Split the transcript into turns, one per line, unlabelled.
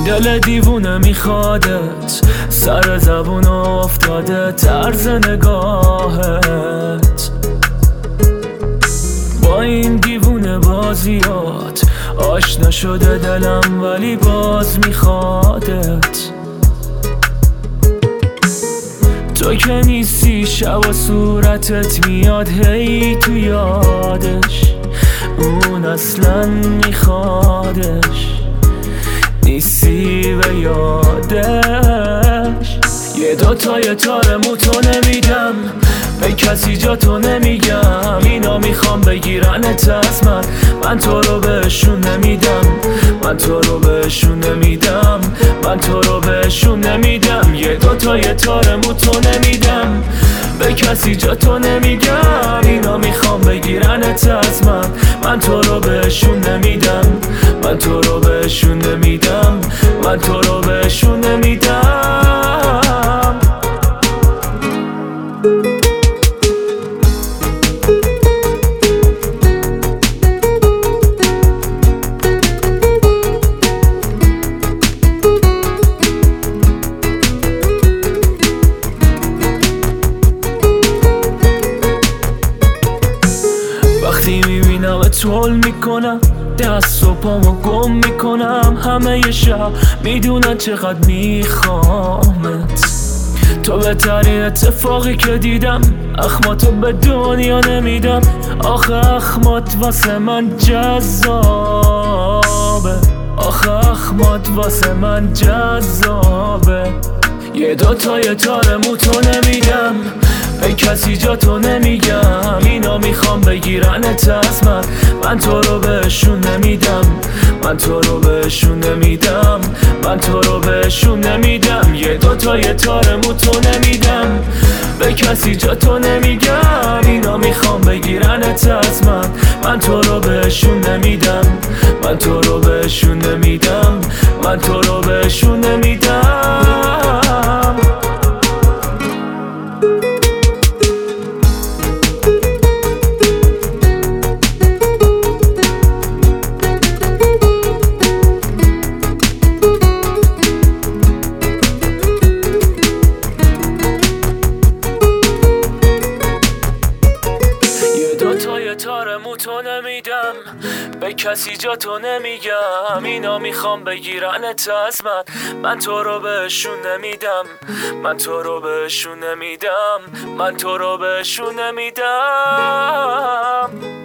این دل دیوونه میخوادت، سر زبون افتاده طرز نگاهت. با این دیوونه بازیات آشنا شده دلم، ولی باز میخوادت. تو که نیستی شب و صورتت میاد هی تو یادش، اون اصلا میخوادش، نیستی به یادش. یه دوتای تار موتو نمیدم، به کسی جا تو نمیگم. اینا میخوام بگیرنت از من تو رو بهشون نمیدم، من تو رو بهشون نمیدم، من تو رو بهشون نمیدم. یه دوتای تار موتو نمیدم، به کسی جا تو نمیگم. اینا میخوام بگیرنت از من تو رو بهشون نمیدم، من تو رو بهشون نمیدم، من تو رو بهشون نمیدم. وقتی میبینم تول میکنم، دست و پامو گم میکنم. همه شب میدونن چقدر میخوامت، تو بهترین اتفاقی که دیدم. اخماتو به دنیا نمیدم، آخه اخمات واسه من جذابه، آخه اخمات واسه من جذابه. یه دوتای تار موتو نمیدم، به کسی جا تو نمیگم. اینا میخوام بگیرنت از من تو رو بهشون نمیدم، من تو رو بهشون نمیدم، من تو رو بهشون نمیدم. یه دوتای تار موتو نمیدم، به کسی جا تو نمیگم. اینا میخوام بگیرنت از من تو رو بهشون نمیدم، من تو رو بهشون نمیدم، من تو رو بهشون نمیدم. دوتای تار موتو نمیدم، به کسی جا تو نمیگم. اینا میخوام بگیرنت از من تو رو بهشون نمیدم، من تو رو بهشون نمیدم، من تو رو بهشون نمیدم.